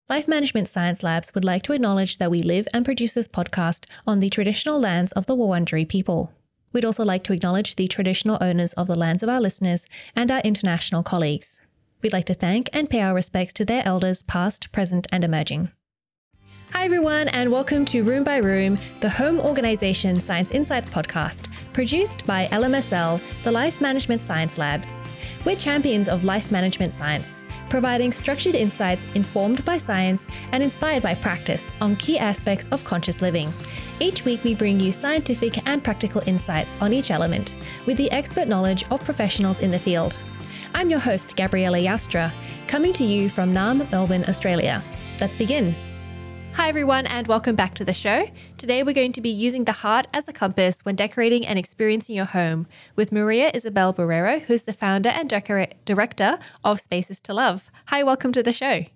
Life Management Science Labs would like to acknowledge that we live and produce this podcast on the traditional lands of the Wurundjeri people. We'd also like to acknowledge the traditional owners of the lands of our listeners and our international colleagues. We'd like to thank and pay our respects to their elders past, present and emerging. Hi everyone, and welcome to Room by Room, the home organisation Science Insights podcast, produced by LMSL, the Life Management Science Labs. We're champions of life management science, providing structured insights informed by science and inspired by practice on key aspects of conscious living. Each week we bring you scientific and practical insights on each element, with the expert knowledge of professionals in the field. I'm your host, Gabriella Yastra, coming to you from Naarm, Melbourne, Australia. Let's begin. Hi everyone, and welcome back to the show. Today we're going to be using the heart as a compass when decorating and experiencing your home with Maria Isabel Barrero, who's the founder and director of Spaces to Love. Hi, welcome to the show.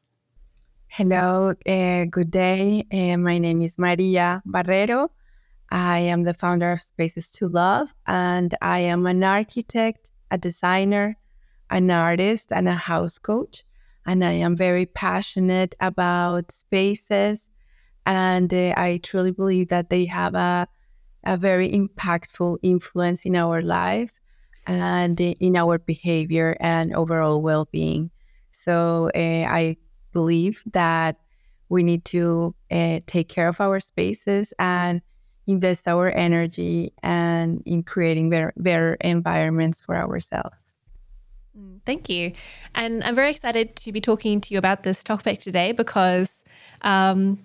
Hello, good day. My name is Maria Barrero. I am the founder of Spaces to Love, and I am an architect, a designer, an artist, and a house coach. And I am very passionate about spaces, and I truly believe that they have a very impactful influence in our life and in our behavior and overall well-being. So I believe that we need to take care of our spaces and invest our energy and in creating better environments for ourselves. Thank you. And I'm very excited to be talking to you about this topic today because, I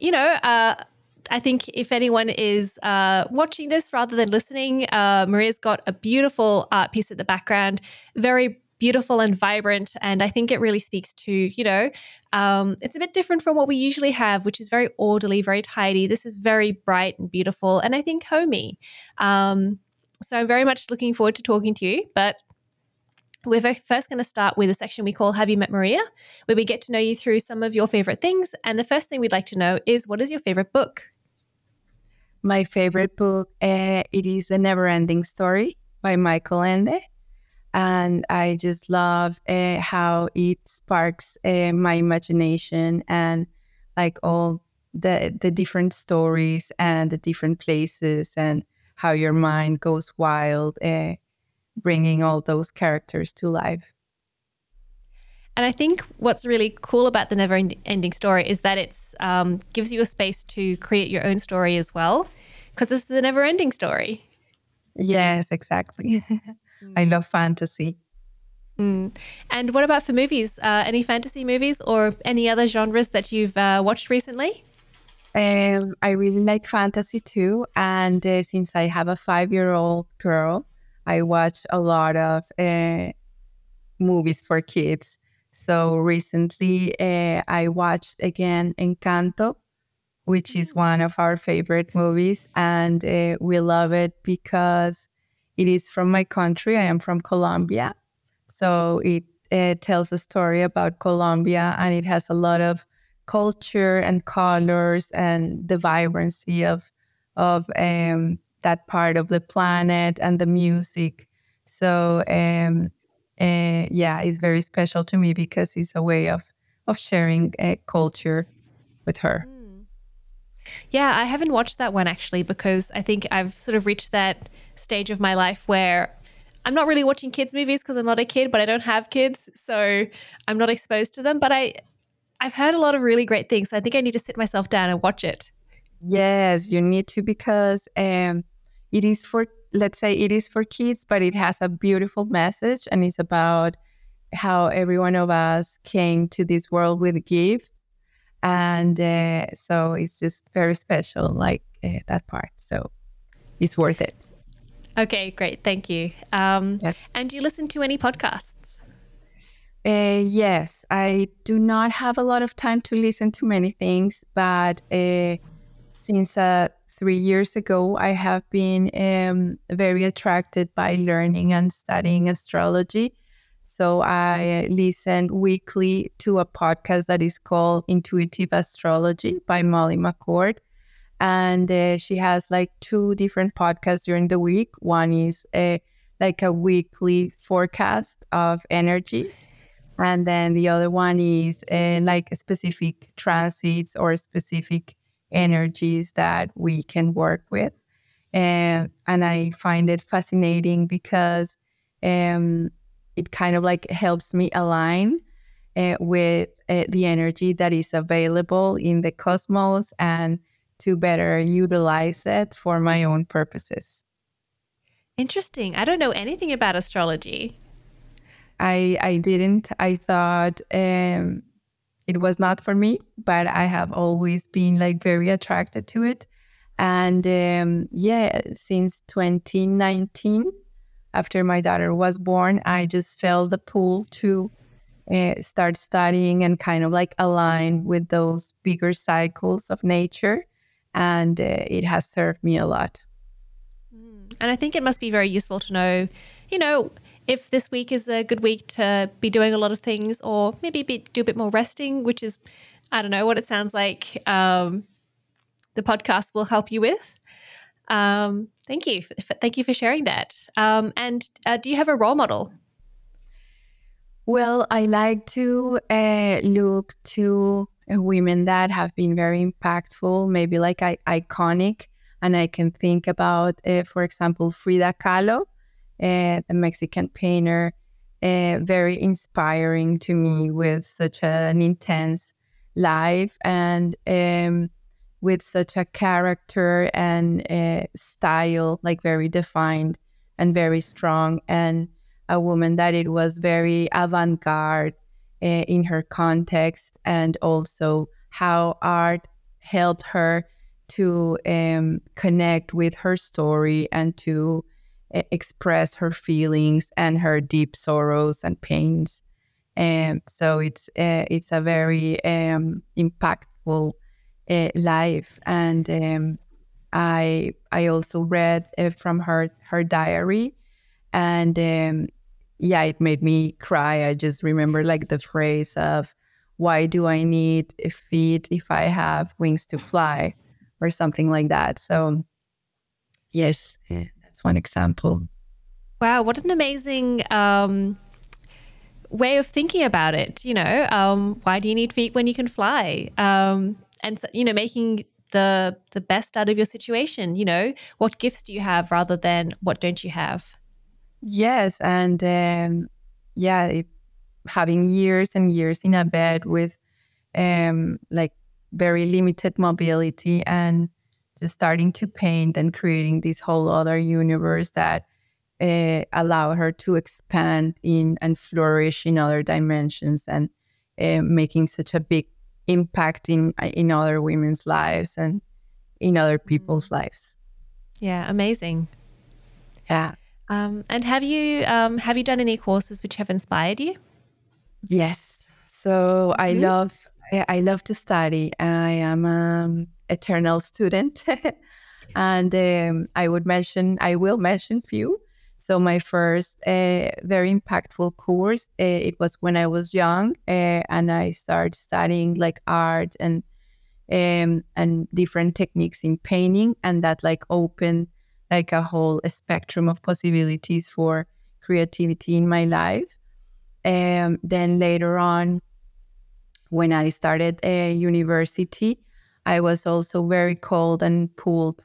think if anyone is watching this rather than listening, Maria's got a beautiful art piece at the background, very beautiful and vibrant. And I think it really speaks to, it's a bit different from what we usually have, which is very orderly, very tidy. This is very bright and beautiful, and I think homey. So I'm very much looking forward to talking to you, but we're first going to start with a section we call Have You Met Maria, where we get to know you through some of your favorite things. And the first thing we'd like to know is, what is your favorite book? My favorite book, it is The Never-Ending Story by Michael Ende. And I just love how it sparks my imagination and like all the different stories and the different places and how your mind goes wild, bringing all those characters to life. And I think what's really cool about The Never-Ending Story is that it's gives you a space to create your own story as well, because it's the never-ending story. Yes, exactly. I love fantasy. And what about for movies? Any fantasy movies or any other genres that you've watched recently? I really like fantasy too. And since I have a 5-year-old girl, I watch a lot of movies for kids. So recently I watched again Encanto, which is one of our favorite movies. And we love it because it is from my country. I am from Colombia. So it tells a story about Colombia, and it has a lot of culture and colors and the vibrancy of that part of the planet and the music. So it's very special to me because it's a way of sharing culture with her. Yeah, I haven't watched that one actually because I think I've sort of reached that stage of my life where I'm not really watching kids movies because I'm not a kid, but I don't have kids, so I'm not exposed to them. But I've heard a lot of really great things, so I think I need to sit myself down and watch it. Yes, you need to, because it is for, let's say it is for kids, but it has a beautiful message, and it's about how every one of us came to this world with gifts. And so it's just very special, like that part. So it's worth it. Okay, great. Thank you. Yeah. And do you listen to any podcasts? Yes, I do not have a lot of time to listen to many things, but since 3 years ago, I have been very attracted by learning and studying astrology. So I listen weekly to a podcast that is called Intuitive Astrology by Molly McCord. And she has like 2 different podcasts during the week. One is like a weekly forecast of energies. And then the other one is like specific transits or specific energies that we can work with. And I find it fascinating because it kind of like helps me align with the energy that is available in the cosmos and to better utilize it for my own purposes. Interesting. I don't know anything about astrology. I didn't. I thought it was not for me, but I have always been like very attracted to it. And yeah, since 2019, after my daughter was born, I just felt the pull to start studying and kind of like align with those bigger cycles of nature. And it has served me a lot. And I think it must be very useful to know, if this week is a good week to be doing a lot of things or maybe do a bit more resting, which is, I don't know what it sounds like the podcast will help you with. Thank you. Thank you for sharing that. And do you have a role model? Well, I like to look to women that have been very impactful, maybe like iconic. And I can think about, for example, Frida Kahlo, the Mexican painter, very inspiring to me with such an intense life and with such a character and style, like very defined and very strong. And a woman that it was very avant-garde in her context, and also how art helped her to connect with her story and to express her feelings and her deep sorrows and pains. And so it's a very impactful life. And I also read from her diary, and yeah, it made me cry. I just remember like the phrase of, "Why do I need feet if I have wings to fly?" or something like that. So yes, that's one example. Wow, what an amazing way of thinking about it. Why do you need feet when you can fly? And so, making the best out of your situation. What gifts do you have rather than what don't you have? Yes, and yeah, having years and years in a bed with like very limited mobility, and just starting to paint and creating this whole other universe that allow her to expand in and flourish in other dimensions, and making such a big impact in other women's lives and in other people's lives. Yeah, amazing. Yeah. And have you done any courses which have inspired you? Yes. So Mhm. I love to study. I am an eternal student, and I will mention few. So my first very impactful course, it was when I was young, and I started studying like art and different techniques in painting, and that like opened like a whole spectrum of possibilities for creativity in my life. And then later on, when I started a university, I was also very called and pulled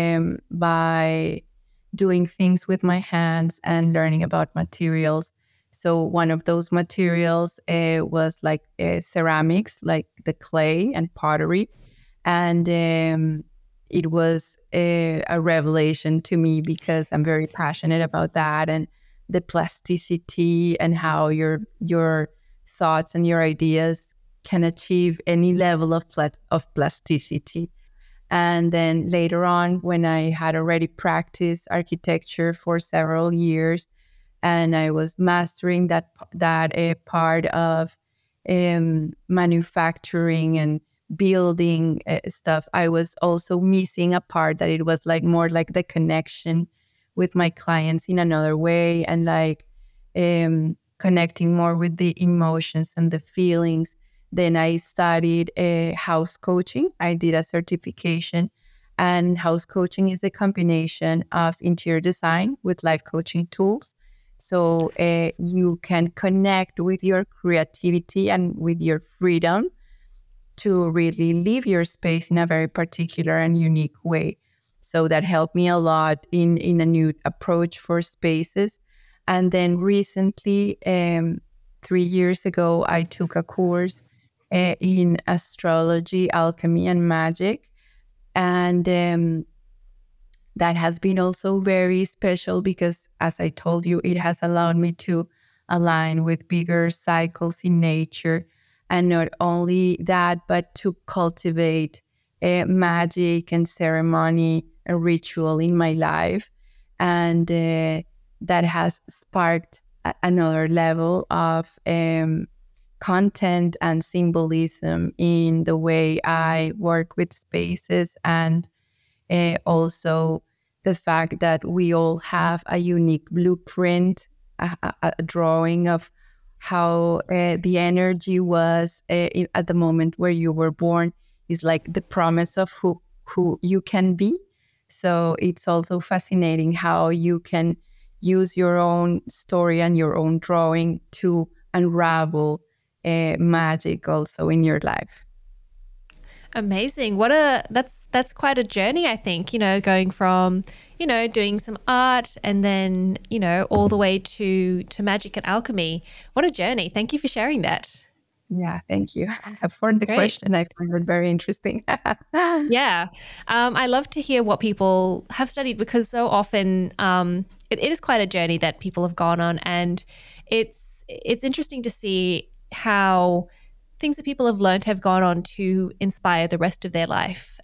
by doing things with my hands and learning about materials. So one of those materials was like ceramics, like the clay and pottery. And it was a revelation to me because I'm very passionate about that, and the plasticity and how your thoughts and your ideas can achieve any level of plasticity. And then later on, when I had already practiced architecture for several years, and I was mastering that part of manufacturing and building stuff, I was also missing a part that it was like more like the connection with my clients in another way, and like connecting more with the emotions and the feelings. Then I studied house coaching. I did a certification, and house coaching is a combination of interior design with life coaching tools. So you can connect with your creativity and with your freedom to really live your space in a very particular and unique way. So that helped me a lot in a new approach for spaces. And then recently, 3 years ago, I took a course in astrology, alchemy, and magic. And that has been also very special because, as I told you, it has allowed me to align with bigger cycles in nature. And not only that, but to cultivate magic and ceremony and ritual in my life. And that has sparked another level of content and symbolism in the way I work with spaces, and also the fact that we all have a unique blueprint, a drawing of how the energy was at the moment where you were born, is like the promise of who you can be. So it's also fascinating how you can use your own story and your own drawing to unravel magic also in your life. Amazing. That's quite a journey, I think, going from, doing some art and then, all the way to magic and alchemy. What a journey. Thank you for sharing that. Yeah, thank you for the Great. question. I find it very interesting. Yeah. I love to hear what people have studied, because so often it is quite a journey that people have gone on, and it's interesting to see how things that people have learned have gone on to inspire the rest of their life.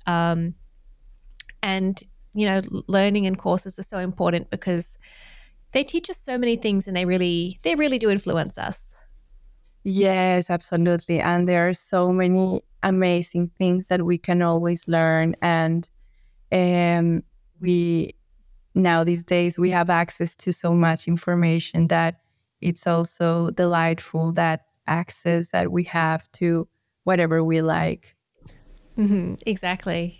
And, learning and courses are so important because they teach us so many things, and they really do influence us. Yes, absolutely. And there are so many amazing things that we can always learn. And we now these days we have access to so much information that it's also delightful, that access that we have to whatever we like. Mm-hmm, exactly.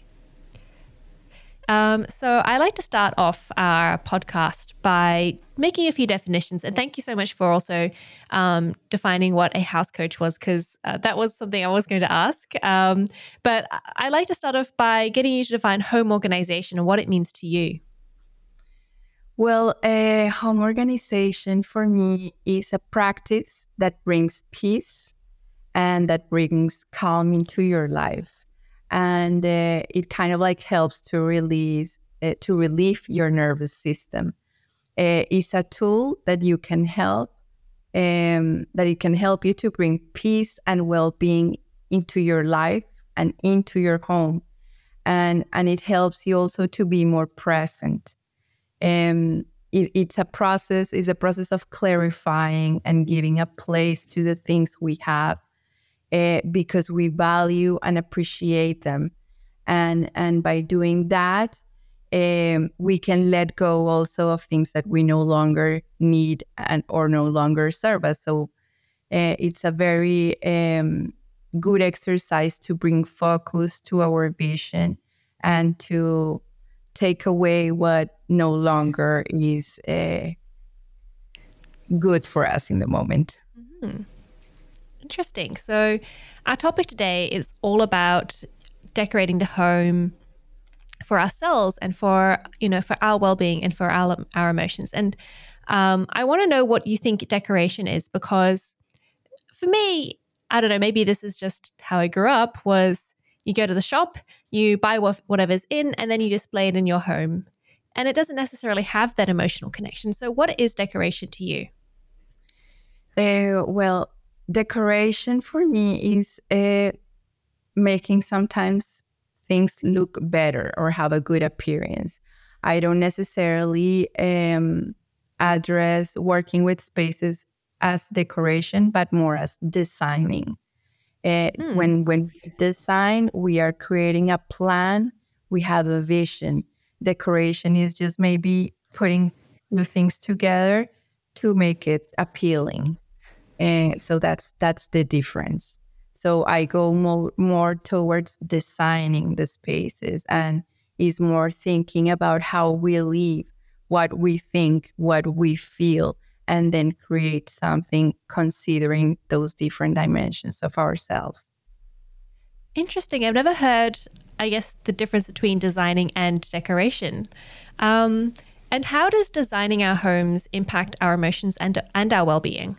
So I like to start off our podcast by making a few definitions. And thank you so much for also defining what a house coach was, because that was something I was going to ask. But I like to start off by getting you to define home organization and what it means to you. Well, a home organization for me is a practice that brings peace and that brings calm into your life. And it kind of like helps to relieve your nervous system. It's a tool that you can that it can help you to bring peace and well-being into your life and into your home. And it helps you also to be more present. It's a process of clarifying and giving a place to the things we have, because we value and appreciate them. And by doing that, we can let go also of things that we no longer need or no longer serve us. So it's a very good exercise to bring focus to our vision and to take away what no longer is good for us in the moment. Mm-hmm. Interesting. So our topic today is all about decorating the home for ourselves and for our well-being and for our emotions. And I want to know what you think decoration is, because for me, I don't know, maybe this is just how I grew up, was you go to the shop, you buy whatever's in, and then you display it in your home. And it doesn't necessarily have that emotional connection. So what is decoration to you? Well, decoration for me is making sometimes things look better or have a good appearance. I don't necessarily address working with spaces as decoration, but more as designing. When we design, we are creating a plan. We have a vision. Decoration is just maybe putting the things together to make it appealing. So that's the difference. So I go more towards designing the spaces, and is more thinking about how we live, what we think, what we feel, and then create something considering those different dimensions of ourselves. Interesting. I've never heard, I guess, the difference between designing and decoration. And how does designing our homes impact our emotions and our well-being?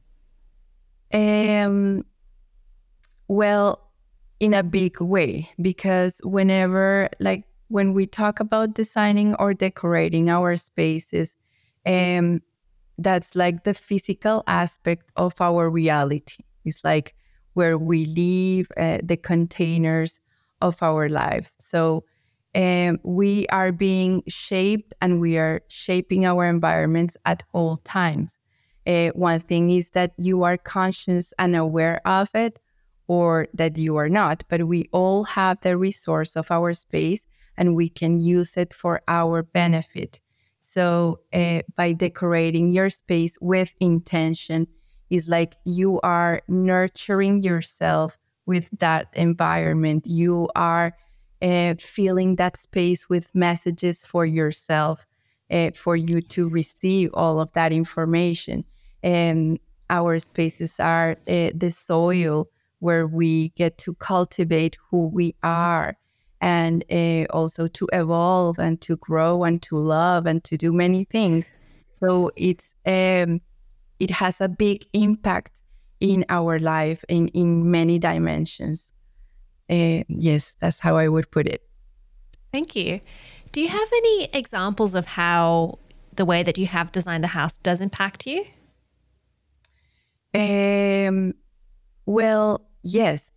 Well, in a big way, because when we talk about designing or decorating our spaces, that's like the physical aspect of our reality. It's like where we live, the containers of our lives. So we are being shaped and we are shaping our environments at all times. One thing is that you are conscious and aware of it, or that you are not, but we all have the resource of our space and we can use it for our benefit. So by decorating your space with intention, is like you are nurturing yourself with that environment. You are filling that space with messages for yourself, for you to receive all of that information. And our spaces are the soil where we get to cultivate who we are, and also to evolve and to grow and to love and to do many things. So it has a big impact in our life in many dimensions. Yes, that's how I would put it. Thank you. Do you have any examples of how the way that you have designed the house does impact you? Well, yes.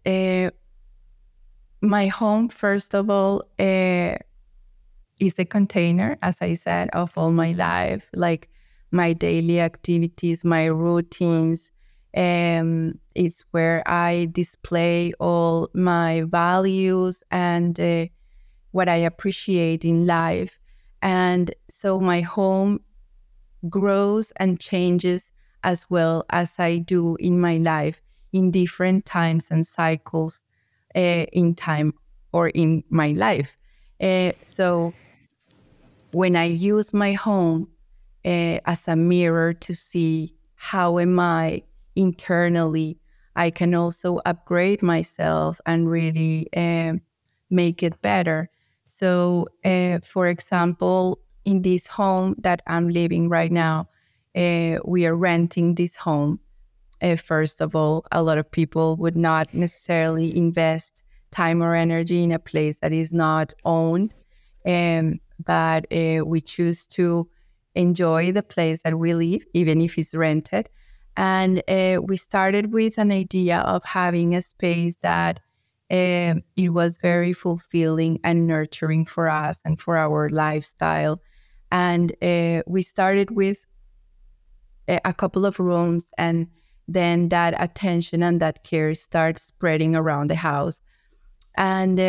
My home, first of all, is the container, as I said, of all my life, like my daily activities, my routines. It's where I display all my values and what I appreciate in life. And so my home grows and changes as well as I do in my life in different times and cycles in time or in my life. So when I use my home as a mirror to see how am I internally, I can also upgrade myself and really make it better. So, for example, in this home that I'm living right now, we are renting this home. First of all, a lot of people would not necessarily invest time or energy in a place that is not owned. But we choose to enjoy the place that we live, even if it's rented. And we started with an idea of having a space that it was very fulfilling and nurturing for us and for our lifestyle. And we started with a couple of rooms, and then that attention and that care starts spreading around the house. And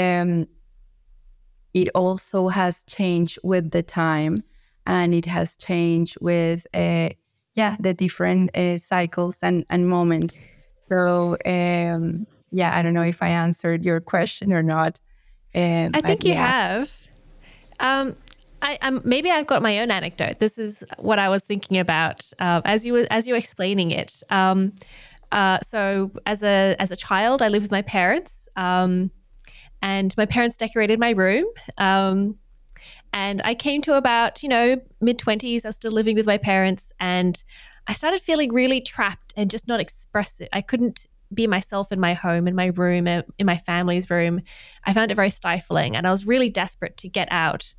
it also has changed with the time, and it has changed with the different cycles and moments. So I don't know if I answered your question or not. I But think you yeah. have. Maybe I've got my own anecdote. This is what I was thinking about as you were explaining it. So as a child, I lived with my parents, and my parents decorated my room. And I came to about mid-20s. I was still living with my parents, and I started feeling really trapped and just not expressive. I couldn't be myself in my home, in my room, in my family's room. I found it very stifling, and I was really desperate to get out.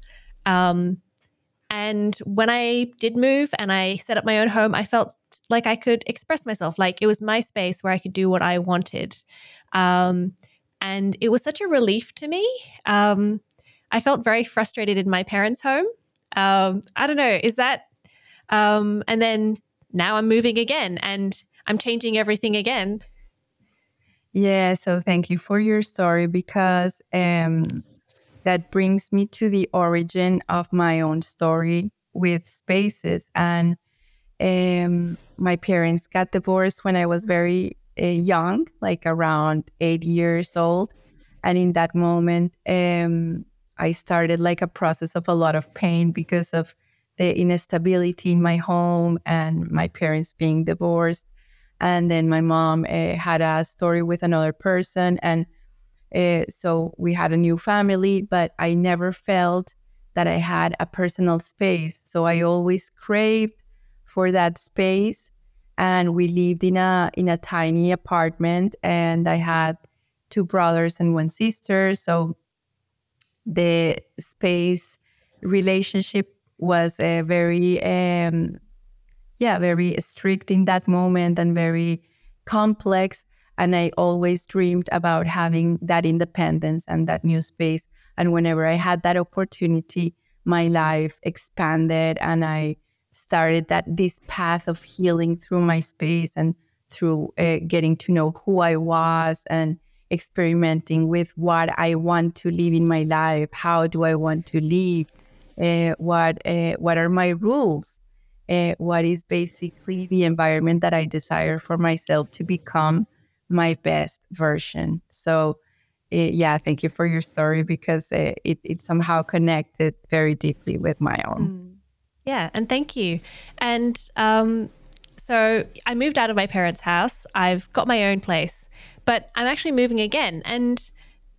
And when I did move and I set up my own home, I felt like I could express myself, like it was my space where I could do what I wanted. And it was such a relief to me. I felt very frustrated in my parents' home. I don't know, is that, and then now I'm moving again and I'm changing everything again. Yeah, so thank you for your story, because that brings me to the origin of my own story with spaces. And my parents got divorced when I was very young, like around 8 years old. And in that moment, I started like a process of a lot of pain because of the instability in my home and my parents being divorced. And then my mom had a story with another person. And so we had a new family, but I never felt that I had a personal space. So I always craved for that space. And we lived in a tiny apartment, and I had two brothers and one sister. So the space relationship was very strict in that moment and very complex. And I always dreamed about having that independence and that new space. And whenever I had that opportunity, my life expanded, and I started this path of healing through my space and through getting to know who I was and experimenting with what I want to live in my life. How do I want to live? What are my rules? What is basically the environment that I desire for myself to become my best version. So, thank you for your story, because it somehow connected very deeply with my own. Yeah, and thank you. And so I moved out of my parents' house. I've got my own place, but I'm actually moving again. And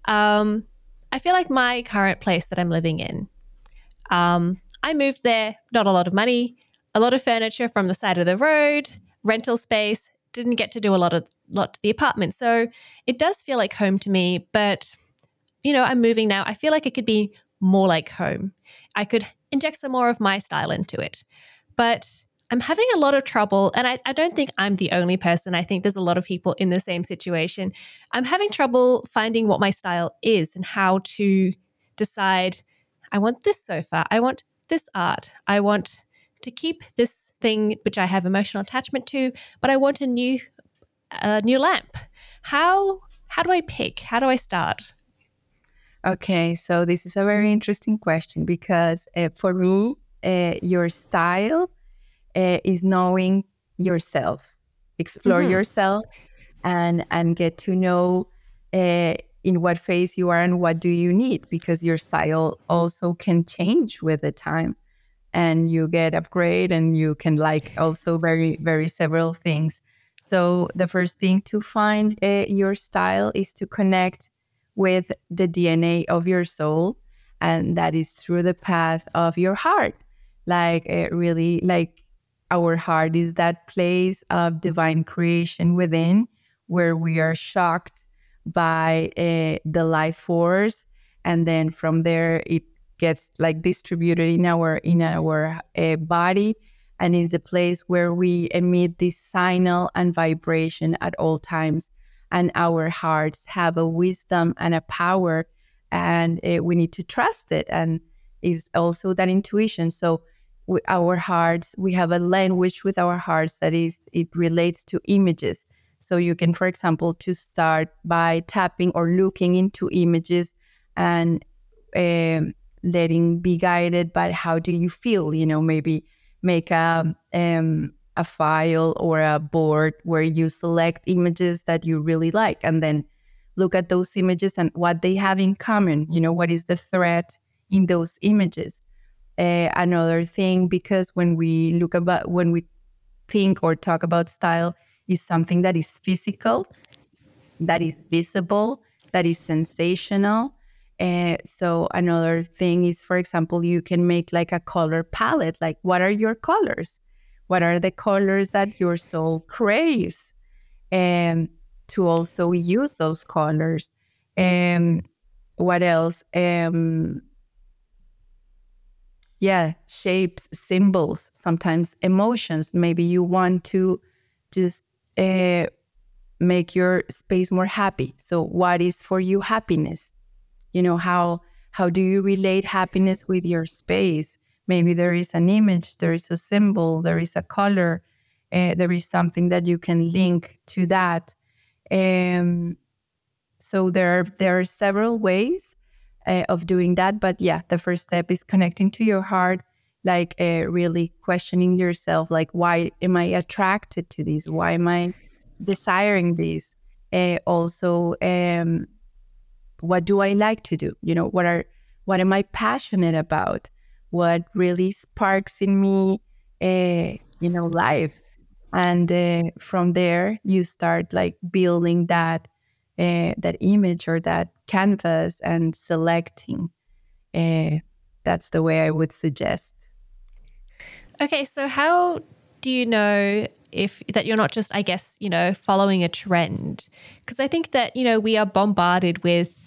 I feel like my current place that I'm living in, I moved there, not a lot of money, a lot of furniture from the side of the road, rental space, didn't get to do a lot to the apartment. So it does feel like home to me, but I'm moving now. I feel like it could be more like home. I could inject some more of my style into it. But I'm having a lot of trouble, and I don't think I'm the only person. I think there's a lot of people in the same situation. I'm having trouble finding what my style is and how to decide, I want this sofa, I want this art, I want to keep this thing which I have emotional attachment to, but I want a new lamp. How do I pick? How do I start? Okay, so this is a very interesting question, because for me, your style is knowing yourself, explore yourself, and get to know in what phase you are and what do you need, because your style also can change with the time, and you get upgrade, and you can like also very, very several things. So the first thing to find your style is to connect with the DNA of your soul, and that is through the path of your heart. Like really, like our heart is that place of divine creation within, where we are shocked by the life force, and then from there it gets like distributed in our body, and is the place where we emit this signal and vibration at all times. And our hearts have a wisdom and a power, and we need to trust it. And is also that intuition. So our hearts, we have a language with our hearts that is, it relates to images. So you can, for example, to start by tapping or looking into images, and letting be guided by how do you feel. Maybe make a file or a board where you select images that you really like, and then look at those images and what they have in common. What is the thread in those images? Another thing, because when we think or talk about style, is something that is physical, that is visible, that is sensational. So another thing is, for example, you can make like a color palette. Like, what are your colors? What are the colors that your soul craves? And to also use those colors. What else? Shapes, symbols, sometimes emotions. Maybe you want to just make your space more happy. So what is for you happiness? How do you relate happiness with your space? Maybe there is an image, there is a symbol, there is a color, there is something that you can link to that. So there are several ways of doing that. But the first step is connecting to your heart, like really questioning yourself, like, why am I attracted to this? Why am I desiring this? Also, what do I like to do? What am I passionate about? what really sparks in me, life. And from there, you start like building that image or that canvas and selecting. That's the way I would suggest. Okay, so how do you know if that you're not just, I guess, following a trend? Because I think that, we are bombarded with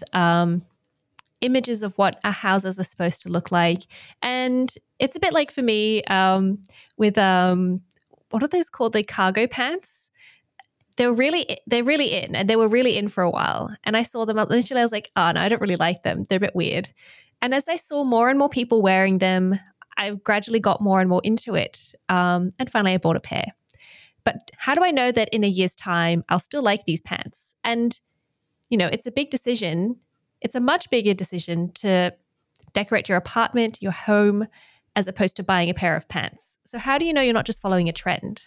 images of what our houses are supposed to look like. And it's a bit like for me with, what are those called? The cargo pants. They're really in, and they were really in for a while. And I saw them initially. I was like, oh no, I don't really like them. They're a bit weird. And as I saw more and more people wearing them, I gradually got more and more into it. And finally, I bought a pair. But how do I know that in a year's time, I'll still like these pants? And, it's a big decision. It's a much bigger decision to decorate your apartment, your home, as opposed to buying a pair of pants. So how do you know you're not just following a trend?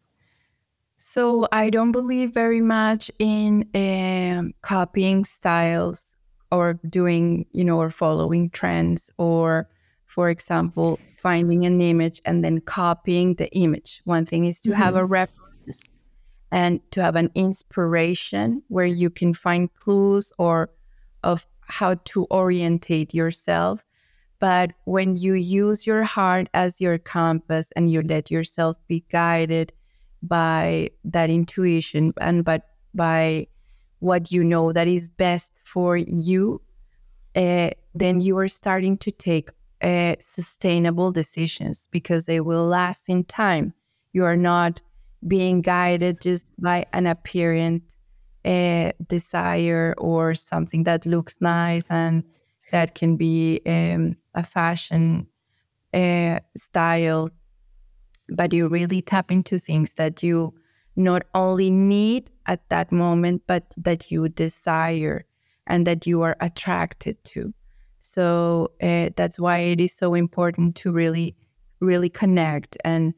So I don't believe very much in copying styles or doing, or following trends, or, for example, finding an image and then copying the image. One thing is to have a reference and to have an inspiration where you can find clues or of how to orientate yourself. But when you use your heart as your compass and you let yourself be guided by that intuition and but by what you know that is best for you, then you are starting to take sustainable decisions because they will last in time. You are not being guided just by an apparent desire or something that looks nice and that can be a fashion style, but you really tap into things that you not only need at that moment, but that you desire and that you are attracted to. So that's why it is so important to really, really connect and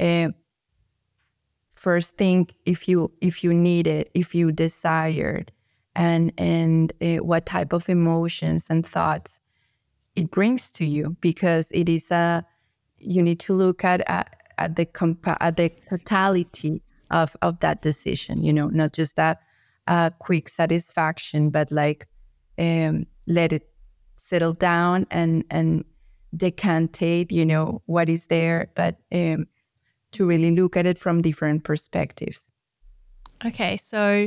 first think if you need it, if you desire, and what type of emotions and thoughts it brings to you, because it is you need to look at the totality of that decision, not just a quick satisfaction, but like let it settle down and decantate, what is there, but to really look at it from different perspectives. Okay, so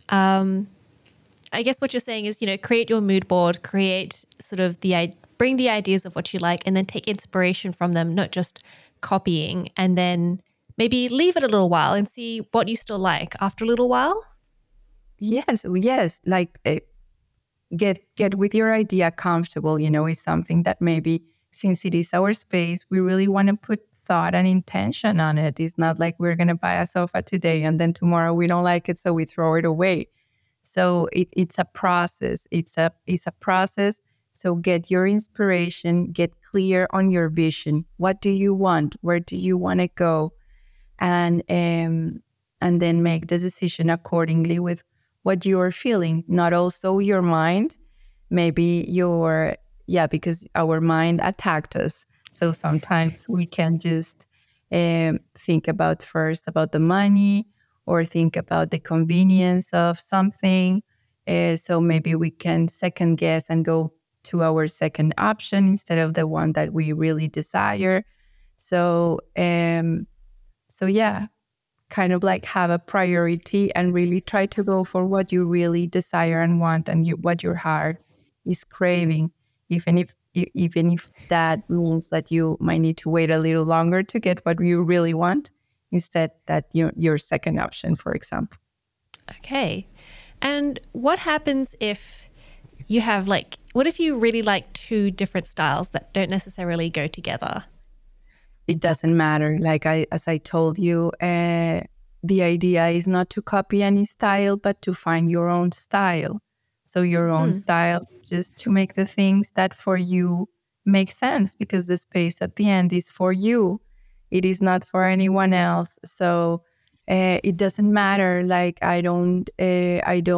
I guess what you're saying is, create your mood board, create sort of bring the ideas of what you like, and then take inspiration from them, not just copying, and then maybe leave it a little while and see what you still like after a little while. Yes, like get with your idea comfortable, is something that maybe since it is our space, we really want to put thought and intention on it. It's not like we're going to buy a sofa today and then tomorrow we don't like it, so we throw it away. So it's a process. It's a process. So get your inspiration, get clear on your vision. What do you want? Where do you want to go? And then make the decision accordingly with what you're feeling, not also your mind. Maybe because our mind attacked us. So sometimes we can just think about the money or think about the convenience of something. So maybe we can second guess and go to our second option instead of the one that we really desire. So yeah, kind of like have a priority and really try to go for what you really desire and want and what your heart is craving, even if that means that you might need to wait a little longer to get what you really want instead that your second option, for example. Okay. And what happens if you have what if you really like two different styles that don't necessarily go together? It doesn't matter. As I told you, the idea is not to copy any style, but to find your own style. So your own style is just to make the things that for you make sense, because the space at the end is for you. It is not for anyone else. So it doesn't matter. Like I don't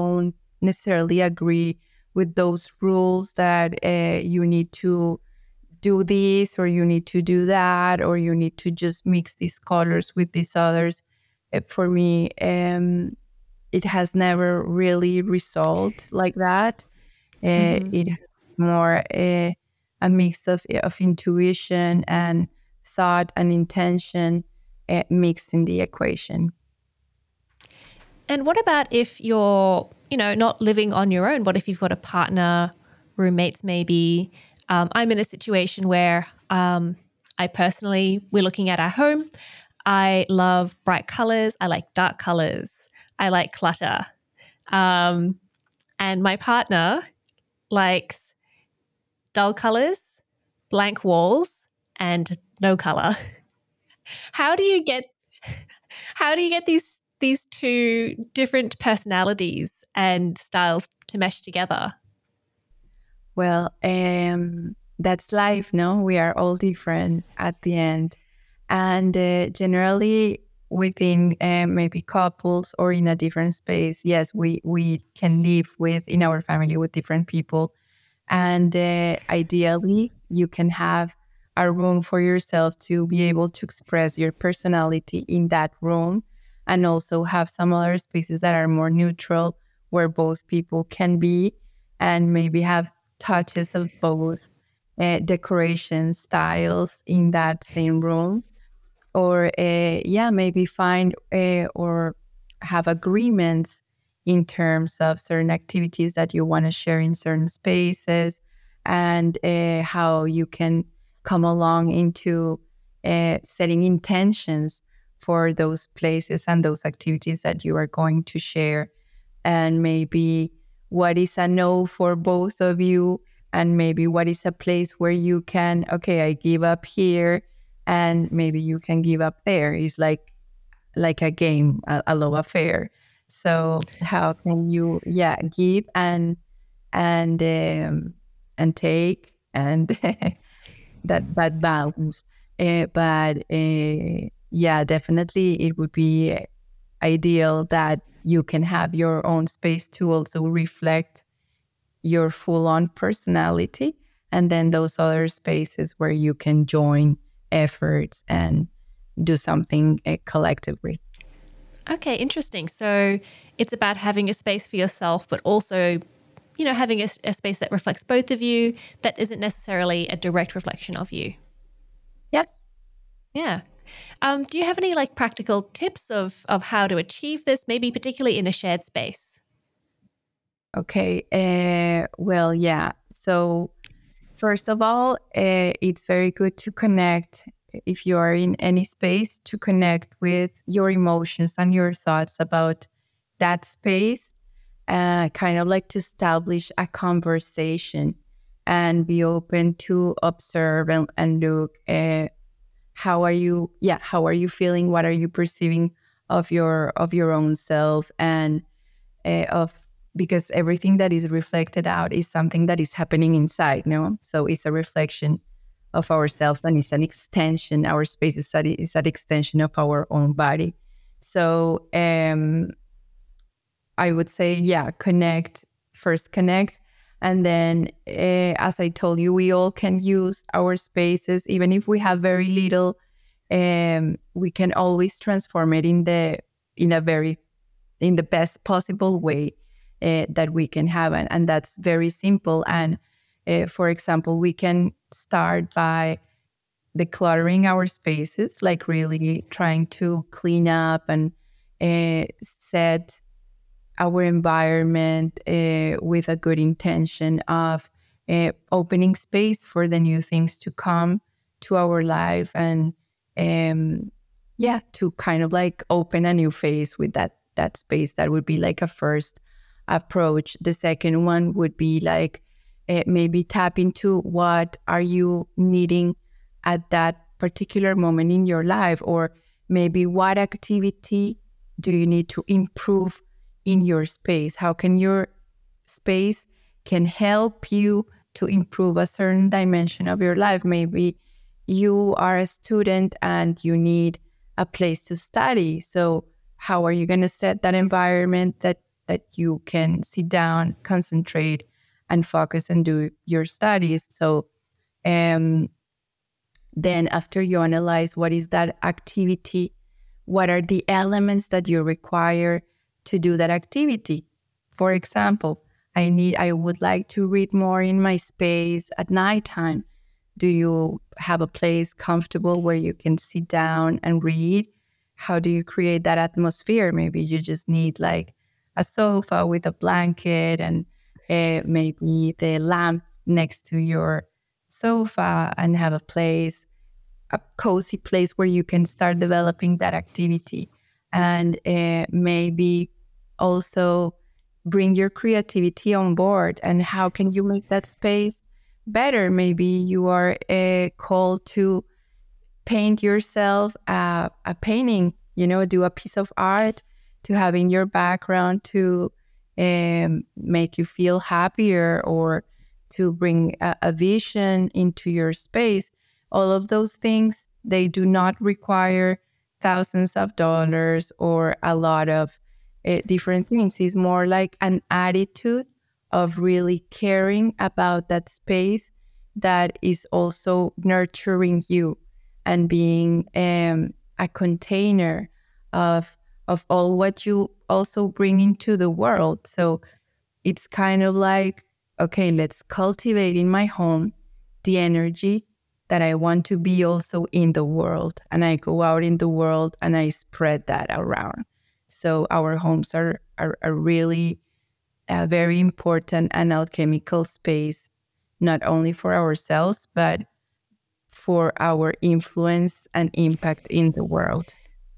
necessarily agree with those rules that you need to do this, or you need to do that, or you need to just mix these colors with these others. For me, it has never really resulted like that. It has more a mix of intuition and thought and intention mixed in the equation. And what about if you're, not living on your own? What if you've got a partner, roommates maybe? I'm in a situation where we're looking at our home. I love bright colors. I like dark colors. I like clutter. And my partner likes dull colors, blank walls, and no color. How do you get these two different personalities and styles to mesh together? Well, that's life, no? We are all different at the end. And generally within maybe couples or in a different space, yes, we can live in our family with different people. And ideally, you can have a room for yourself to be able to express your personality in that room, and also have some other spaces that are more neutral where both people can be and maybe have touches of both decoration styles in that same room. Or maybe find or have agreements in terms of certain activities that you want to share in certain spaces, and how you can come along into setting intentions for those places and those activities that you are going to share. And maybe what is a no for both of you, and maybe what is a place where you can, okay, I give up here, and maybe you can give up there. It's like a game, a love affair. So how can you, give and take, and that balance. Definitely it would be ideal that you can have your own space to also reflect your full-on personality, and then those other spaces where you can join efforts and do something collectively. Okay, interesting. So it's about having a space for yourself, but also, having a space that reflects both of you, that isn't necessarily a direct reflection of you. Yes. Yeah. Do you have any practical tips of how to achieve this, maybe particularly in a shared space? Okay. Well, yeah. So first of all, it's very good to connect, if you are in any space, to connect with your emotions and your thoughts about that space, kind of to establish a conversation and be open to observe and look, how are you feeling, what are you perceiving of your own self, and because everything that is reflected out is something that is happening inside, no? So it's a reflection of ourselves, and it's an extension. Our space is an extension of our own body. So I would say, connect, and then, as I told you, we all can use our spaces, even if we have very little. We can always transform it in the best possible way that we can have, and that's very simple. And for example, we can start by decluttering our spaces, really trying to clean up and set our environment with a good intention of opening space for the new things to come to our life, and to kind of open a new phase with that space. That would be a first approach. The second one would be maybe tap into what are you needing at that particular moment in your life, or maybe what activity do you need to improve in your space? How can your space can help you to improve a certain dimension of your life? Maybe you are a student and you need a place to study. So how are you going to set that environment that you can sit down, concentrate, and focus and do your studies? So And then after you analyze what is that activity, what are the elements that you require to do that activity? For example, I would like to read more in my space at nighttime. Do you have a place comfortable where you can sit down and read? How do you create that atmosphere? Maybe you just need like a sofa with a blanket and maybe the lamp next to your sofa, and have a cozy place where you can start developing that activity. And maybe also bring your creativity on board. And how can you make that space better? Maybe you are called to paint yourself a painting, do a piece of art to have in your background to make you feel happier, or to bring a vision into your space. All of those things, they do not require thousands of dollars or a lot of different things. It's more like an attitude of really caring about that space that is also nurturing you and being a container of all what you also bring into the world. So it's kind of like, okay, let's cultivate in my home the energy that I want to be also in the world. And I go out in the world and I spread that around. So our homes are really a very important and alchemical space, not only for ourselves, but for our influence and impact in the world.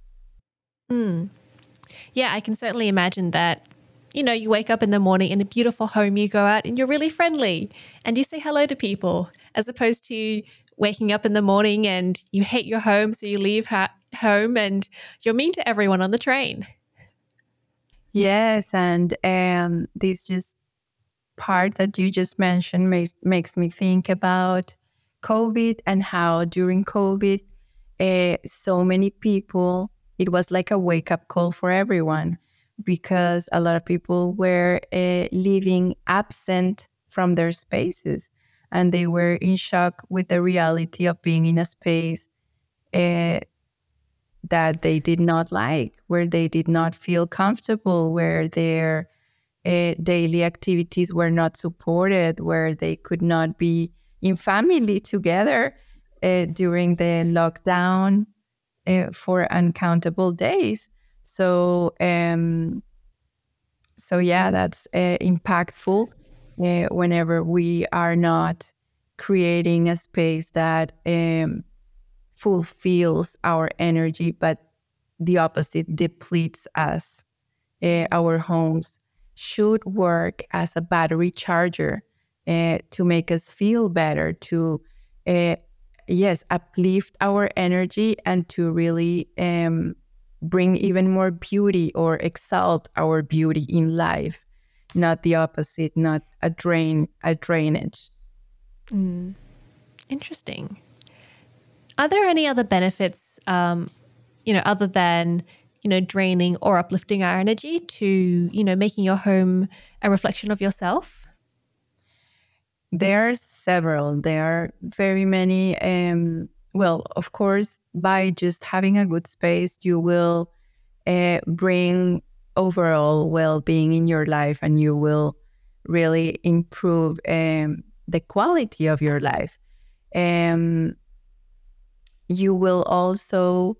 Mm. Yeah, I can certainly imagine that. You wake up in the morning in a beautiful home, you go out and you're really friendly and you say hello to people, as opposed to waking up in the morning and you hate your home, so you leave home and you're mean to everyone on the train. Yes, and this just part that you just mentioned makes me think about COVID, and how during COVID, so many people, it was like a wake-up call for everyone, because a lot of people were living absent from their spaces, and they were in shock with the reality of being in a space uh, that they did not like, where they did not feel comfortable, where their daily activities were not supported, where they could not be in family together during the lockdown for uncountable days. So, yeah, that's impactful whenever we are not creating a space that fulfills our energy, but the opposite, depletes us. Our homes should work as a battery charger to make us feel better, to, yes, uplift our energy, and to really bring even more beauty or exalt our beauty in life, not the opposite, not a drainage. Mm. Interesting. Are there any other benefits, other than, draining or uplifting our energy, to, making your home a reflection of yourself? There are several. There are very many. Well, of course, by just having a good space, you will bring overall well-being in your life, and you will really improve the quality of your life. Um, you will also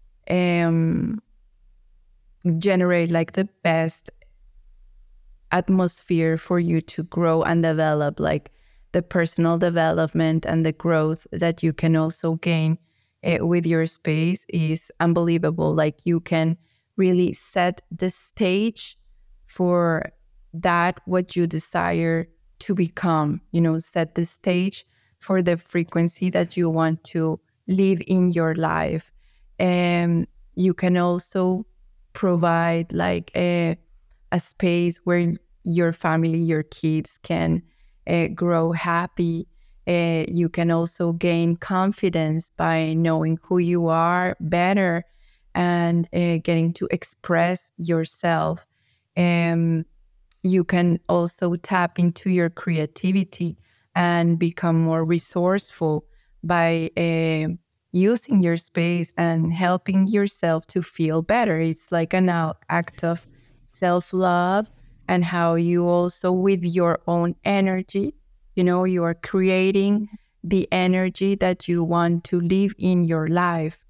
generate like the best atmosphere for you to grow and develop, like the personal development and the growth that you can also gain with your space is unbelievable. Like you can really set the stage for that what you desire to become, set the stage for the frequency that you want to live in your life. And you can also provide like a space where your family, your kids can grow happy. You can also gain confidence by knowing who you are better, and getting to express yourself. You can also tap into your creativity and become more resourceful by using your space and helping yourself to feel better. It's like an act of self-love, and how you also, with your own energy, you are creating the energy that you want to live in your life.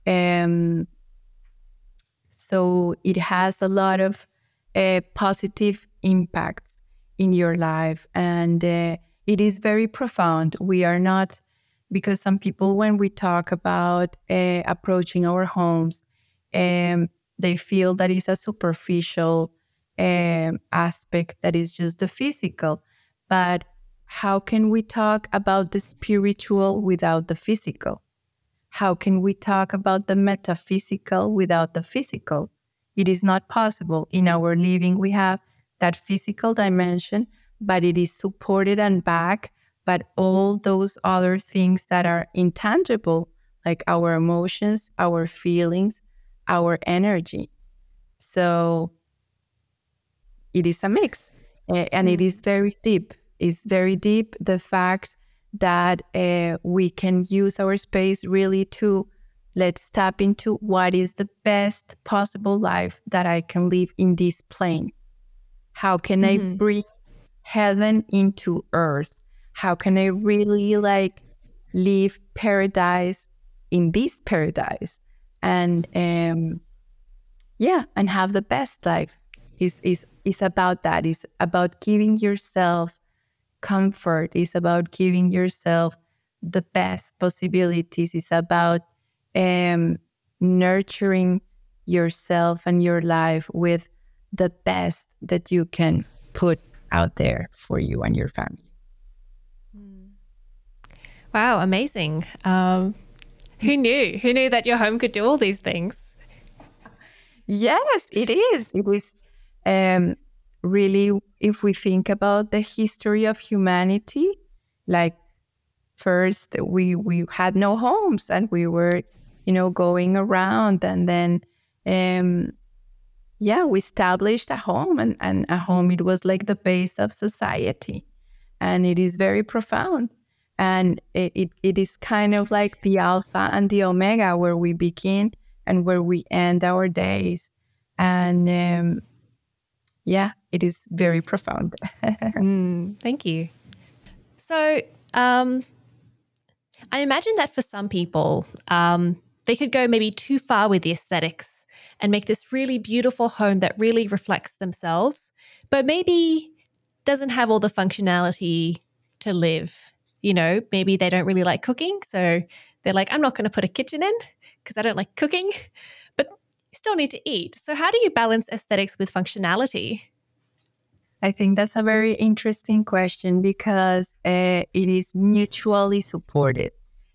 So it has a lot of positive impacts in your life, and it is very profound. We are not, because some people, when we talk about approaching our homes, they feel that it's a superficial aspect, that is just the physical. But how can we talk about the spiritual without the physical? How can we talk about the metaphysical without the physical? It is not possible. In our living, we have that physical dimension, but it is supported and backed by all those other things that are intangible, like our emotions, our feelings, our energy. So it is a mix, and it is very deep. It's very deep, the fact that we can use our space really to, let's tap into what is the best possible life that I can live in this plane. How can I bring heaven into earth? How can I really live paradise in this paradise? And and have the best life. Is about that. It's about giving yourself comfort. It's about giving yourself the best possibilities. It's about nurturing yourself and your life with the best that you can put out there for you and your family. Wow, amazing. Who knew? Who knew that your home could do all these things? Yes, it is. It is really, if we think about the history of humanity, like first we had no homes, and we were, going around, and then we established a home, and a home, it was like the base of society, and it is very profound. And it is kind of like the alpha and the omega, where we begin and where we end our days. And it is very profound. Thank you. So I imagine that for some people, they could go maybe too far with the aesthetics and make this really beautiful home that really reflects themselves, but maybe doesn't have all the functionality to live. Maybe they don't really like cooking. So they're like, I'm not going to put a kitchen in because I don't like cooking, but you still need to eat. So how do you balance aesthetics with functionality? I think that's a very interesting question, because it is mutually supported.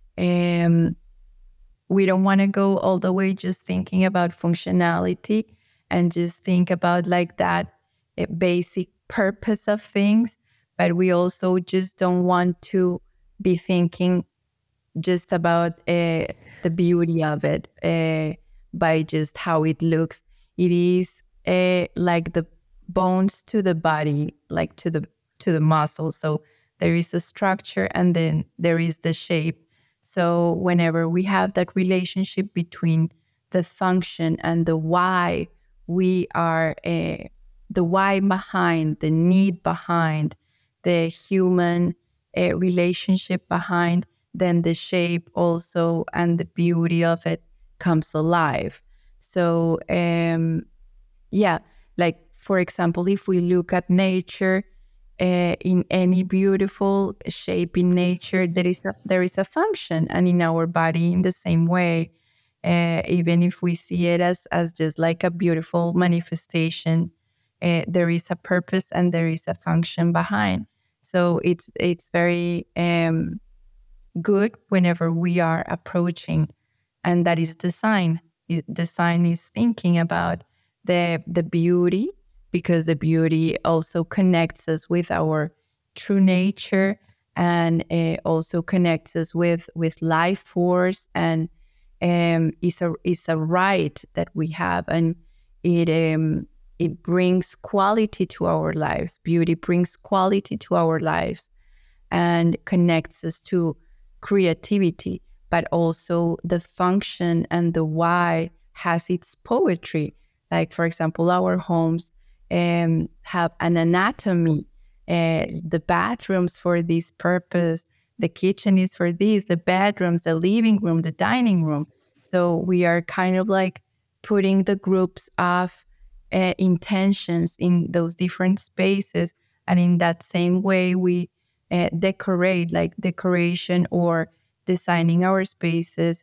We don't want to go all the way just thinking about functionality and just think about that basic purpose of things, but we also just don't want to be thinking just about the beauty of it by just how it looks. It is like the bones to the body, like to the muscles. So there is a structure, and then there is the shape. So whenever we have that relationship between the function and the why, we are the why behind, the need behind, the human relationship behind, then the shape also and the beauty of it comes alive. So like for example, if we look at nature, in any beautiful shape in nature, there is a function, and in our body in the same way. Even if we see it as just like a beautiful manifestation, there is a purpose and there is a function behind. So it's very good whenever we are approaching, and that is design. Design is thinking about the beauty, because the beauty also connects us with our true nature, and also connects us with life force, and is a right that we have, and it brings quality to our lives. Beauty brings quality to our lives, and connects us to creativity, but also the function and the why has its poetry. Like, for example, our homes have an anatomy, the bathrooms for this purpose, the kitchen is for this, the bedrooms, the living room, the dining room. So we are kind of like putting the groups of intentions in those different spaces. And in that same way, we decorate, like decoration or designing our spaces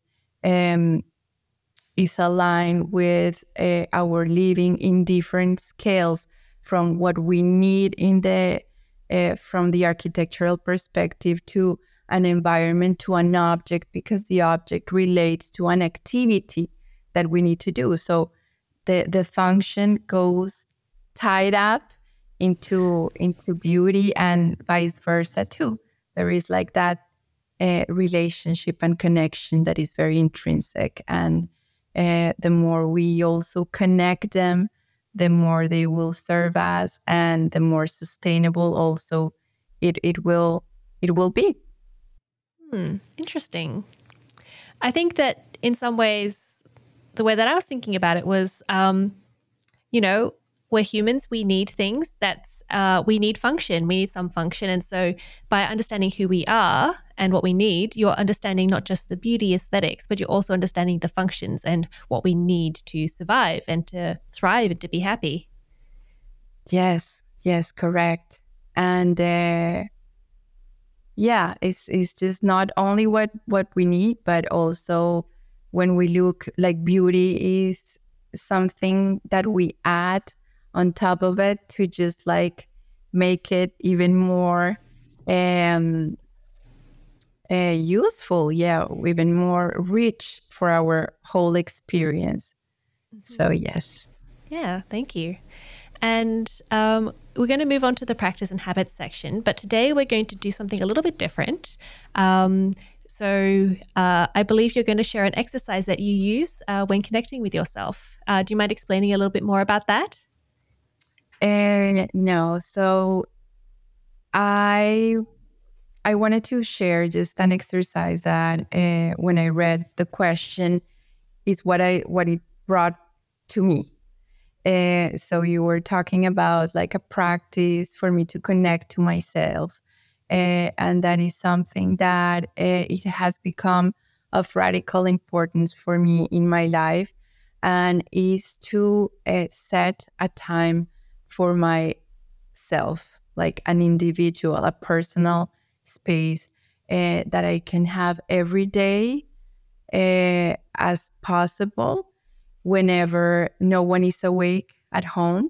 is aligned with our living in different scales, from what we need in the from the architectural perspective to an environment to an object, because the object relates to an activity that we need to do. So the function goes tied up into beauty, and vice versa too. There is like that relationship and connection that is very intrinsic, and the more we also connect them, the more they will serve us, and the more sustainable also it will be. Interesting. I think that in some ways, the way that I was thinking about it was, we're humans. We need things. We need function. We need some function. And so by understanding who we are and what we need, you're understanding not just the beauty aesthetics, but you're also understanding the functions and what we need to survive and to thrive and to be happy. Yes, correct. And it's just not only what we need, but also when we look, like, beauty is something that we add on top of it to just like make it even more useful, even more rich for our whole experience. So yes. Yeah, thank you. And we're going to move on to the practice and habits section, but today we're going to do something a little bit different. So I believe you're going to share an exercise that you use when connecting with yourself. Do you mind explaining a little bit more about that? No. So I wanted to share just an exercise that when I read the question is what it brought to me. So you were talking about like a practice for me to connect to myself. And that is something that it has become of radical importance for me in my life, and is to set a time for myself, like an individual, a personal space that I can have every day as possible, whenever no one is awake at home.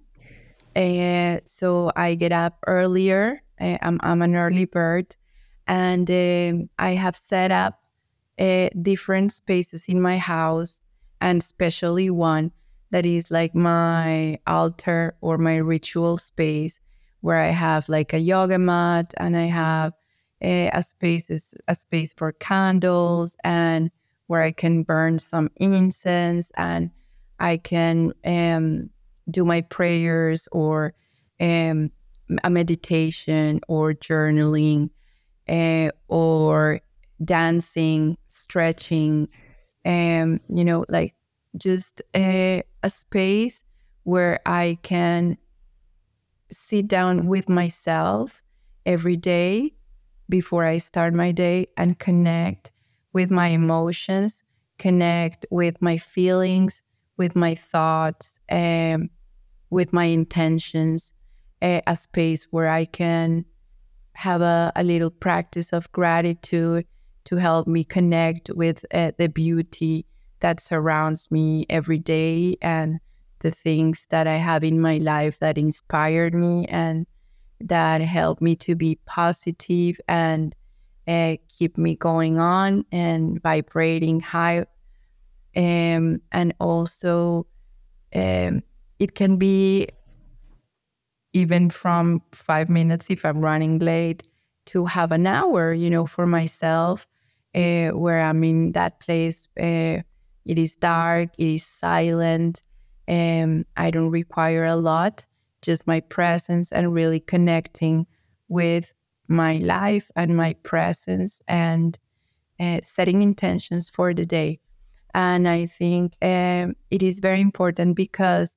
So I get up earlier. I'm an early bird, and I have set up different spaces in my house, and especially one that is like my altar or my ritual space, where I have like a yoga mat, and I have a space for candles, and where I can burn some incense, and I can do my prayers, or a meditation, or journaling, or dancing, stretching, like just a space where I can sit down with myself every day before I start my day, and connect with my emotions, connect with my feelings, with my thoughts, with my intentions, a space where I can have a little practice of gratitude to help me connect with the beauty that surrounds me every day, and the things that I have in my life that inspired me and that help me to be positive and keep me going on and vibrating high. And also, it can be even from 5 minutes if I'm running late, to have an hour, for myself, where I'm in that place. It is dark, it is silent, and I don't require a lot, just my presence and really connecting with my life and my presence, and setting intentions for the day. And I think it is very important because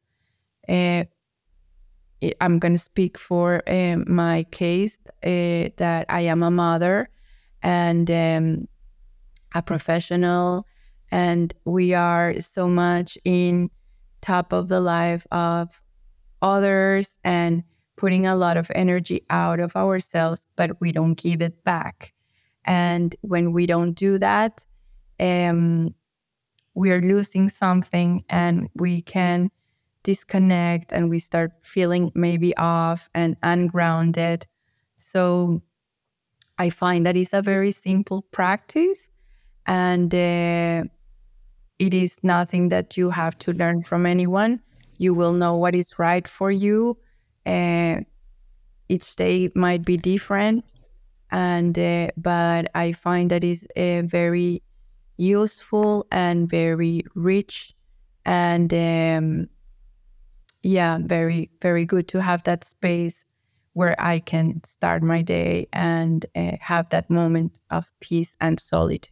I'm going to speak for my case, that I am a mother and a professional, and we are so much in top of the life of others and putting a lot of energy out of ourselves, but we don't give it back. And when we don't do that, we are losing something, and we can disconnect, and we start feeling maybe off and ungrounded. So I find that it's a very simple practice, and it is nothing that you have to learn from anyone. You will know what is right for you. Each day might be different, and but I find that is very useful and very rich, and very, very good to have that space where I can start my day and have that moment of peace and solitude.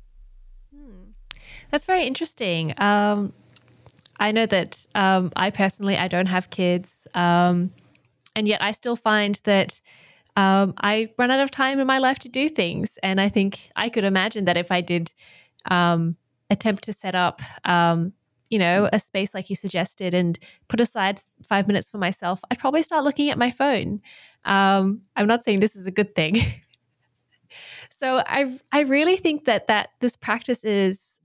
That's very interesting. I know that I personally, I don't have kids, and yet I still find that I run out of time in my life to do things. And I think I could imagine that if I did attempt to set up, a space like you suggested and put aside 5 minutes for myself, I'd probably start looking at my phone. I'm not saying this is a good thing. So I really think that this practice is,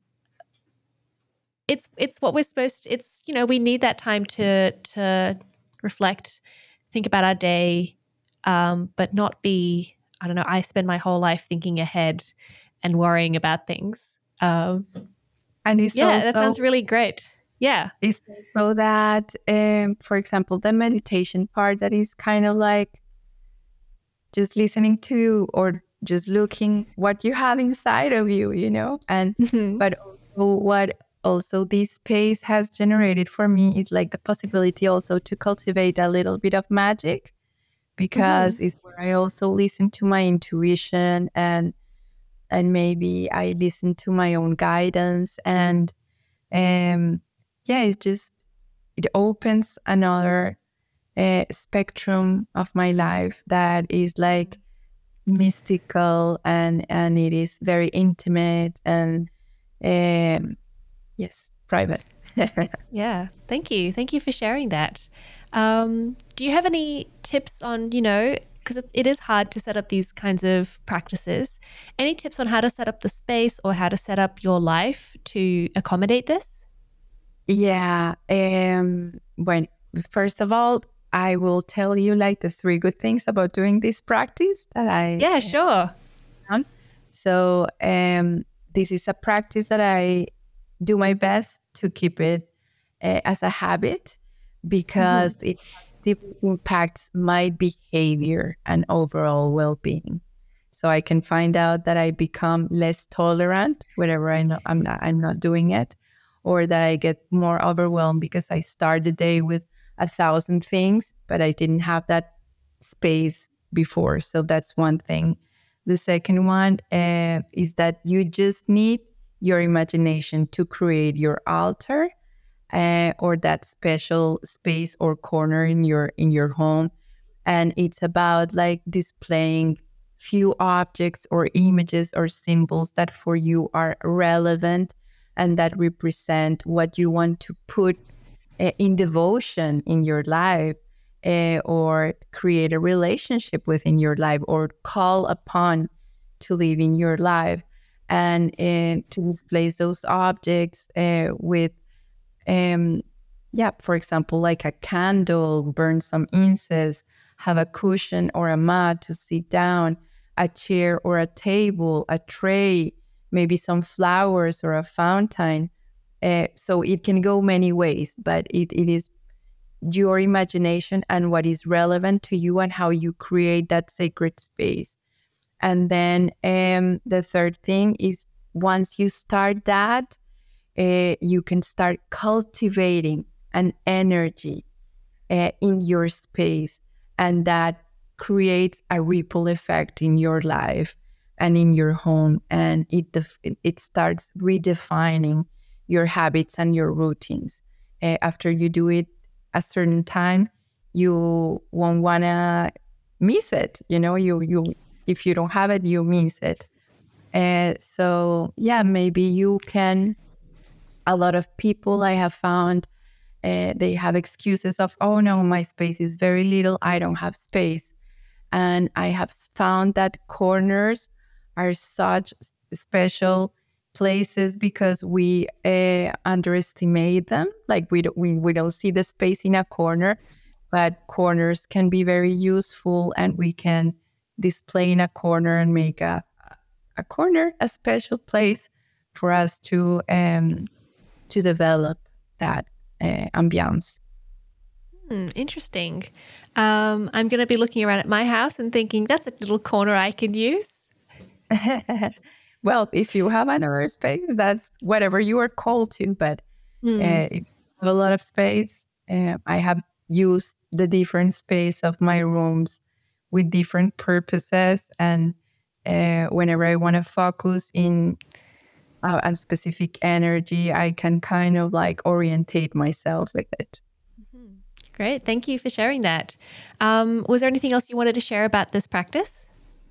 it's what we're supposed to, it's, we need that time to reflect, think about our day, but not be, I don't know, I spend my whole life thinking ahead and worrying about things. And it's that also, sounds really great. Yeah. it's so that, for example, the meditation part, that is kind of like just listening to or just looking what you have inside of you, and but also what also this space has generated for me is like the possibility also to cultivate a little bit of magic, because it's where I also listen to my intuition, and maybe I listen to my own guidance, and it's just, it opens another spectrum of my life that is like mystical, and it is very intimate, and yes, private. Yeah. Thank you. Thank you for sharing that. Do you have any tips on, because it is hard to set up these kinds of practices, any tips on how to set up the space or how to set up your life to accommodate this? Yeah. When first of all, I will tell you like the 3 good things about doing this practice that I Yeah, sure. found. So this is a practice that I do my best to keep it as a habit, because it deeply impacts my behavior and overall well-being. So I can find out that I become less tolerant whenever I know I'm not doing it, or that I get more overwhelmed because I start the day with 1,000 things, but I didn't have that space before. So that's one thing. The second one is that you just need your imagination to create your altar, or that special space or corner in your home. And it's about like displaying few objects or images or symbols that for you are relevant and that represent what you want to put in devotion in your life, or create a relationship within your life, or call upon to live in your life. And to display those objects with for example, like a candle, burn some incense, have a cushion or a mat to sit down, a chair or a table, a tray, maybe some flowers or a fountain. So it can go many ways, but it is your imagination and what is relevant to you and how you create that sacred space. And then the third thing is, once you start that, you can start cultivating an energy in your space, and that creates a ripple effect in your life and in your home, and it starts redefining your habits and your routines. After you do it a certain time, you won't want to miss it. You if you don't have it, you miss it. So yeah, maybe you can. A lot of people I have found, they have excuses of, oh no, my space is very little, I don't have space. And I have found that corners are such special places because we underestimate them. Like we don't see the space in a corner, but corners can be very useful, and we can display in a corner and make a corner a special place for us to develop that ambiance. Interesting. I'm going to be looking around at my house and thinking that's a little corner I could use. Well, if you have another space, that's whatever you are called to. But if you have a lot of space, I have used the different space of my rooms with different purposes. And whenever I want to focus in a specific energy, I can kind of like orientate myself with it. Great. Thank you for sharing that. Was there anything else you wanted to share about this practice?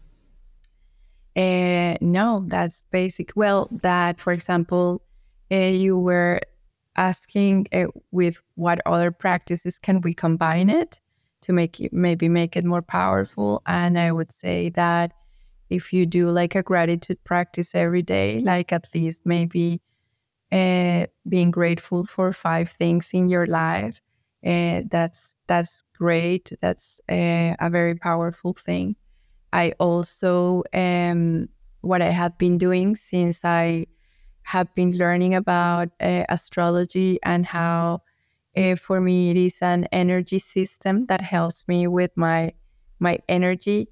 No, that's basic. Well, that, for example, you were asking with what other practices can we combine it to make it more powerful. And I would say that if you do like a gratitude practice every day, like at least maybe being grateful for 5 things in your life, that's great. That's a very powerful thing. I also, what I have been doing since I have been learning about astrology and how, for me, it is an energy system that helps me with my energy.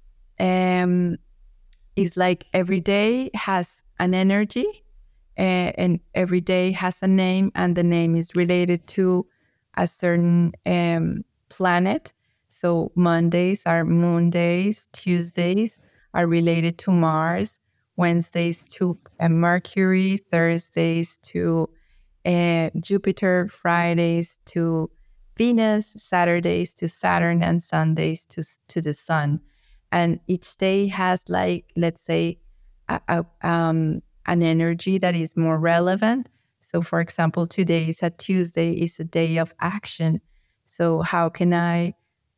Is like every day has an energy, and every day has a name, and the name is related to a certain planet. So Mondays are moon days, Tuesdays are related to Mars, Wednesdays to Mercury, Thursdays to Jupiter, Fridays to Venus, Saturdays to Saturn, and Sundays to the Sun. And each day has, like, let's say, an energy that is more relevant. So, for example, today is a Tuesday, is a day of action. So how can I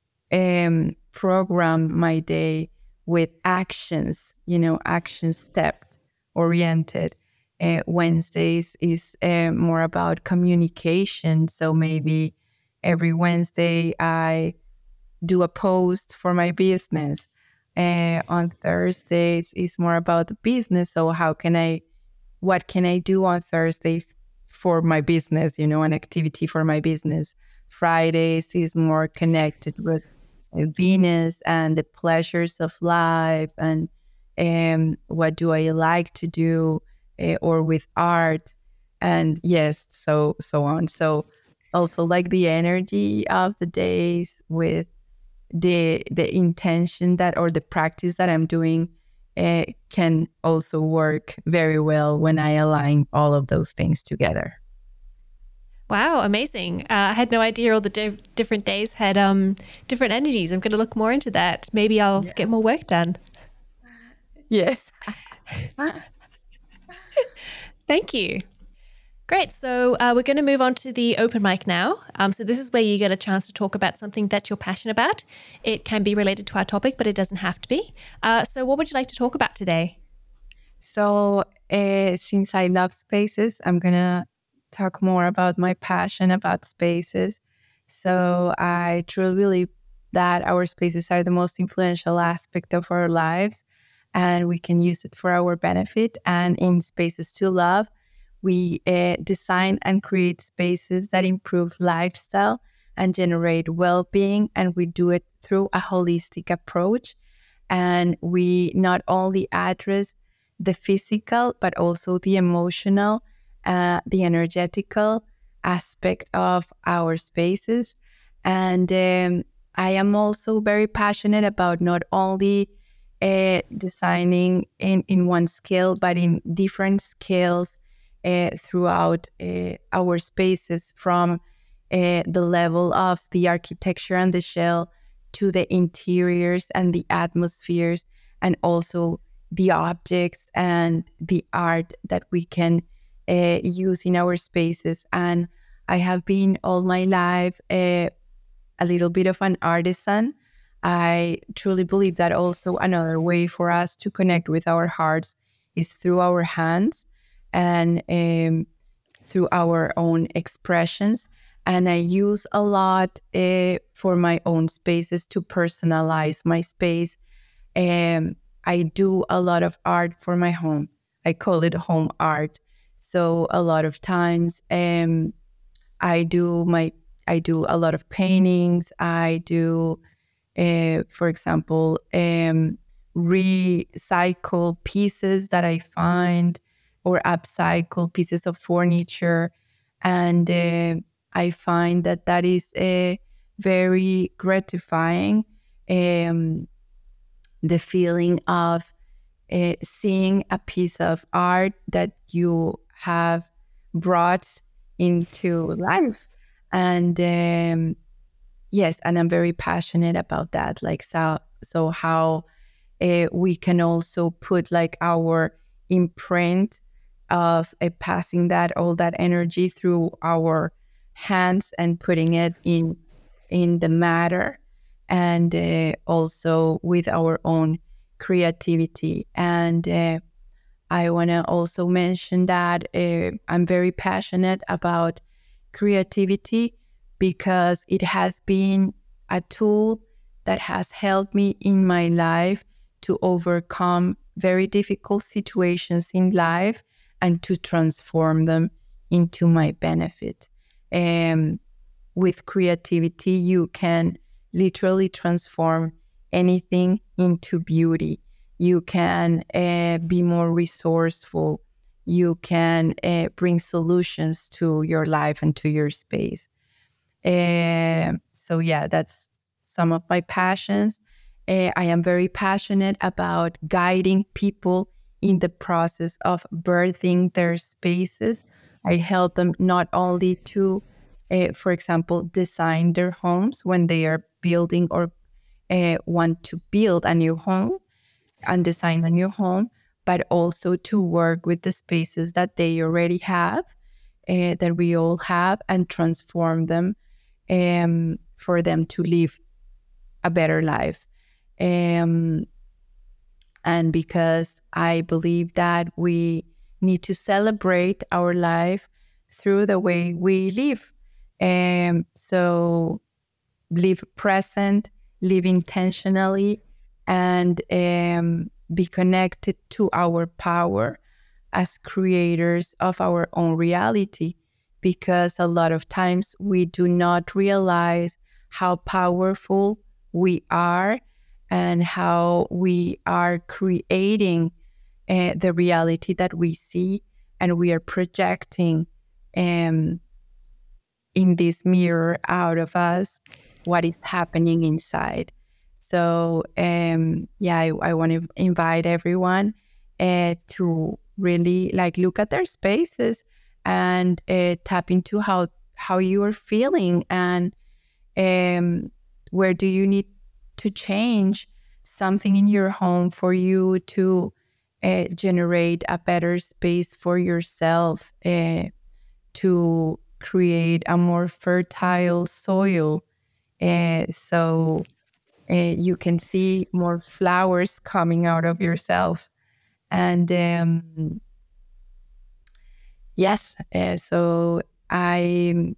program my day with actions, action step oriented? Wednesdays is more about communication. So maybe every Wednesday I do a post for my business. On Thursdays is more about the business. So what can I do on Thursdays for my business, an activity for my business? Fridays is more connected with Venus and the pleasures of life, and what do I like to do, or with art, and yes, so on. So also like the energy of the days with the intention that, or the practice that I'm doing, can also work very well when I align all of those things together. Wow, amazing. I had no idea all the different days had different energies. I'm going to look more into that. Maybe I'll get more work done. Yes. Thank you. Great. So we're going to move on to the open mic now. So this is where you get a chance to talk about something that you're passionate about. It can be related to our topic, but it doesn't have to be. So what would you like to talk about today? So since I love spaces, I'm going to talk more about my passion about spaces. So I truly believe that our spaces are the most influential aspect of our lives, and we can use it for our benefit. And in Spaces to Love, we design and create spaces that improve lifestyle and generate well-being, and we do it through a holistic approach. And we not only address the physical, but also the emotional, the energetical aspect of our spaces. And I am also very passionate about not only designing in one skill, but in different skills throughout our spaces, from the level of the architecture and the shell to the interiors and the atmospheres, and also the objects and the art that we can use in our spaces. And I have been all my life a little bit of an artisan. I truly believe that also another way for us to connect with our hearts is through our hands and through our own expressions. And I use a lot for my own spaces to personalize my space. I do a lot of art for my home. I call it home art. So a lot of times I do a lot of paintings. I do, for example, recycle pieces that I find, or upcycle pieces of furniture. And I find that is very gratifying. The feeling of seeing a piece of art that you have brought into life. And yes, and I'm very passionate about that. Like, so how we can also put like our imprint of passing that all that energy through our hands and putting it in the matter, and also with our own creativity. And I want to also mention that I'm very passionate about creativity because it has been a tool that has helped me in my life to overcome very difficult situations in life and to transform them into my benefit. With creativity, you can literally transform anything into beauty. You can be more resourceful. You can bring solutions to your life and to your space. So yeah, that's some of my passions. I am very passionate about guiding people in the process of birthing their spaces. I help them not only to, for example, design their homes when they are building or want to build a new home and design a new home, but also to work with the spaces that they already have, that we all have, and transform them for them to live a better life. And because I believe that we need to celebrate our life through the way we live. So live present, live intentionally, and be connected to our power as creators of our own reality. Because a lot of times we do not realize how powerful we are and how we are creating the reality that we see, and we are projecting in this mirror out of us what is happening inside. So yeah, I want to invite everyone to really like look at their spaces and tap into how you are feeling, and where do you need to change something in your home for you to generate a better space for yourself, to create a more fertile soil, so you can see more flowers coming out of yourself. And yes, so I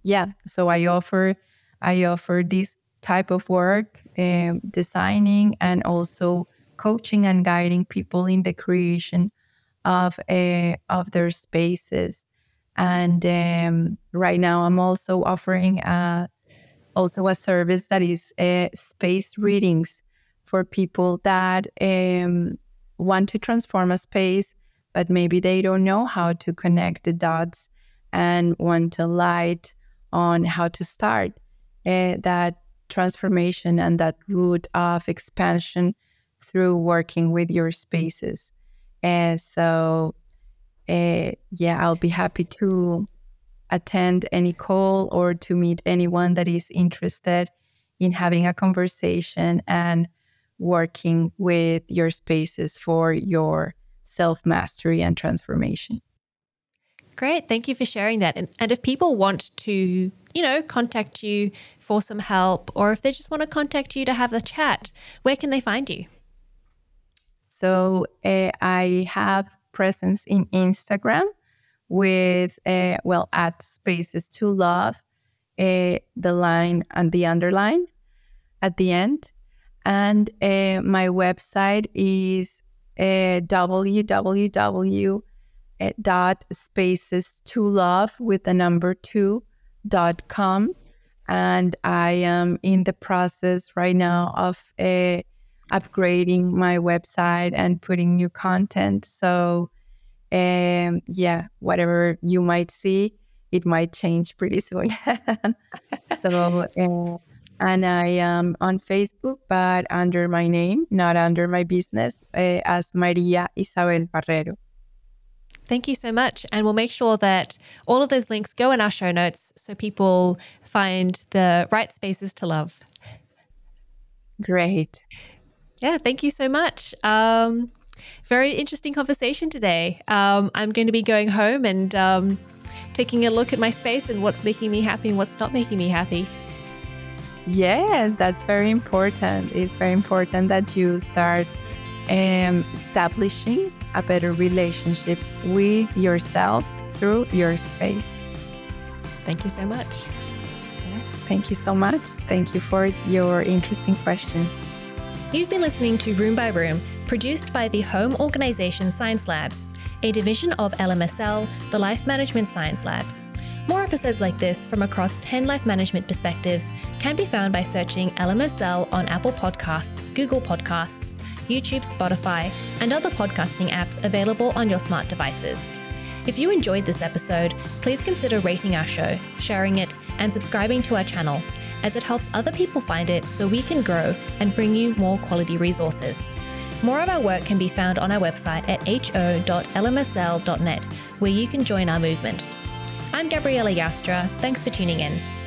offer this type of work, designing and also coaching and guiding people in the creation of their spaces. And right now, I'm also offering also a service that is space readings for people that want to transform a space, but maybe they don't know how to connect the dots and want a light on how to start. That transformation and that route of expansion through working with your spaces. So I'll be happy to attend any call or to meet anyone that is interested in having a conversation and working with your spaces for your self-mastery and transformation. Great. Thank you for sharing that. And if people want to, contact you for some help, or if they just want to contact you to have a chat, where can they find you? So I have presence in Instagram with, at Spaces to Love, the line and the underline at the end. And my website is www.spacestolove.com. And I am in the process right now of upgrading my website and putting new content. So whatever you might see, it might change pretty soon. And I am on Facebook, but under my name, not under my business, as Maria Isabel Barrero. Thank you so much. And we'll make sure that all of those links go in our show notes so people find the right spaces to love. Great. Yeah, thank you so much. Very interesting conversation today. I'm going to be going home and taking a look at my space and what's making me happy and what's not making me happy. Yes, that's very important. It's very important that you start establishing a better relationship with yourself through your space. Thank you so much. Yes, thank you so much. Thank you for your interesting questions. You've been listening to Room by Room, produced by the home organization Science Labs, a division of LMSL, the Life Management Science Labs. More episodes like this from across 10 life management perspectives can be found by searching LMSL on Apple Podcasts, Google Podcasts, YouTube, Spotify, and other podcasting apps available on your smart devices. If you enjoyed this episode, please consider rating our show, sharing it, and subscribing to our channel, as it helps other people find it so we can grow and bring you more quality resources. More of our work can be found on our website at ho.lmsl.net, where you can join our movement. I'm Gabriela Yastra. Thanks for tuning in.